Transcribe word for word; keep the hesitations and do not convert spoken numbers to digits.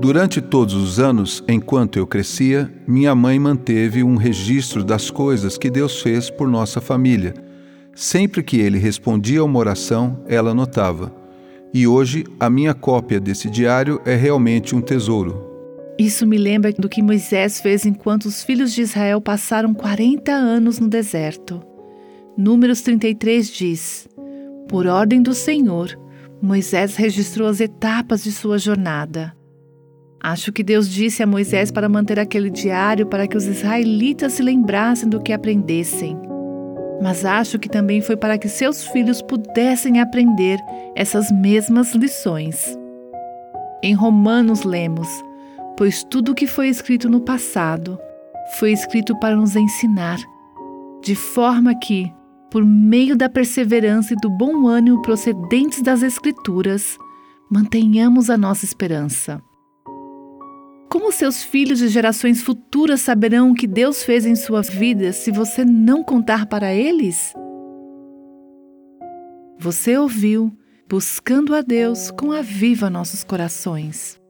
Durante todos os anos, enquanto eu crescia, minha mãe manteve um registro das coisas que Deus fez por nossa família. Sempre que ele respondia a uma oração, ela anotava. E hoje, a minha cópia desse diário é realmente um tesouro. Isso me lembra do que Moisés fez enquanto os filhos de Israel passaram quarenta anos no deserto. Números trinta e três diz: por ordem do Senhor, Moisés registrou as etapas de sua jornada. Acho que Deus disse a Moisés para manter aquele diário para que os israelitas se lembrassem do que aprendessem. Mas acho que também foi para que seus filhos pudessem aprender essas mesmas lições. Em Romanos lemos: pois tudo o que foi escrito no passado foi escrito para nos ensinar, de forma que, por meio da perseverança e do bom ânimo procedentes das Escrituras, mantenhamos a nossa esperança. Como seus filhos de gerações futuras saberão o que Deus fez em sua vida se você não contar para eles? Você ouviu Buscando a Deus com Aviva Nossos Corações.